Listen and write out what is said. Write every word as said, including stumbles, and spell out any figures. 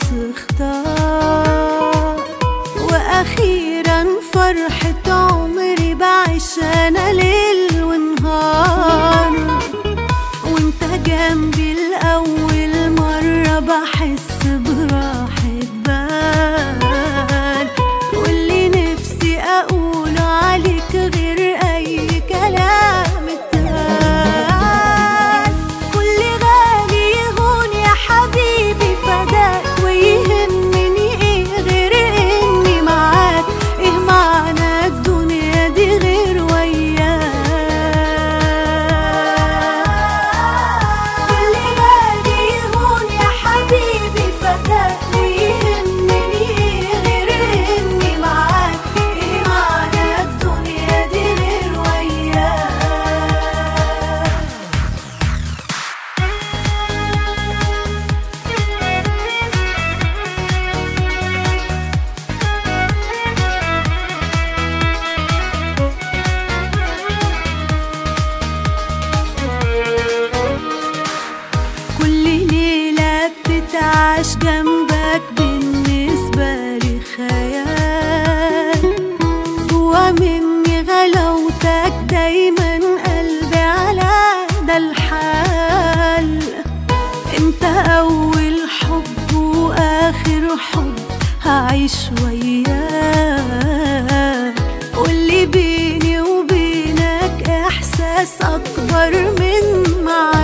اختار، واخيرا فرحة عمري بعيش انا ليل ونهار. وانت جنبي لأول مرة بحس براحة بال، واللي نفسي اقوله عليك غير اي كلام اتقال. كل غالي يهون يا حبيبي فداك، ويهمني ايه غير اني معاك؟ ايه معنى الدنيا دي غير وياك؟ كل غالي يهون يا حبيبي فداك، ويهمني ايه غير اني معاك؟ ايه معنى الدنيا دي غير وياك؟ كل ليلة بتتعاش جنبك بالنسبة لي خيال، جوا مني غلاوتك دايما قلبي على ده الحال. انت اول حب واخر حب هعيش وياك، واللي بيني وبينك احساس اكبر من معاك.